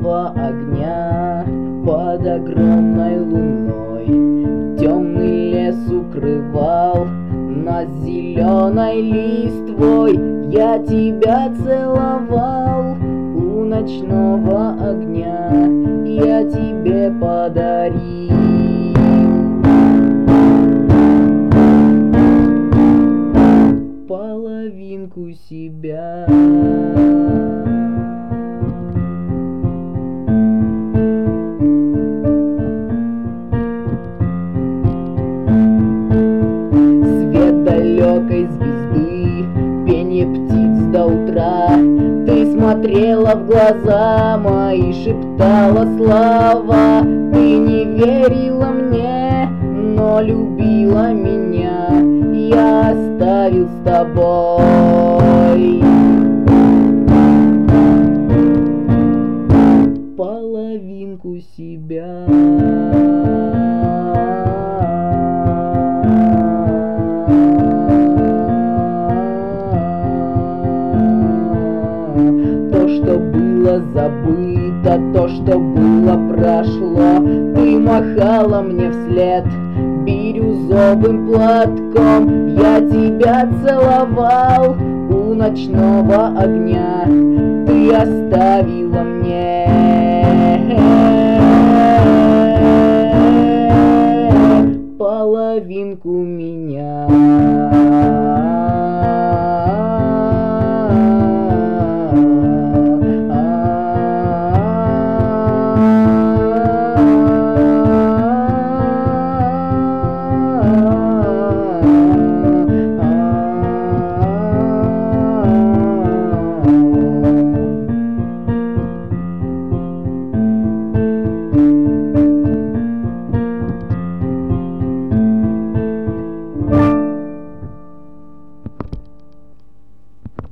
ночного огня под огромной луной. Темный лес укрывал нас зеленой листвой. Я тебя целовал у ночного огня, я тебе подарил половинку себя. Свет далекой звезды, пение птиц до утра. Ты смотрела в глаза мои, шептала слова. Ты не верила мне, но любила меня. Я оставил с тобой половинку себя. То, что было забыто, то, что было, прошло. Ты махала мне вслед бирюзовым платком. Я тебя целовал у ночного огня, ты оставила мне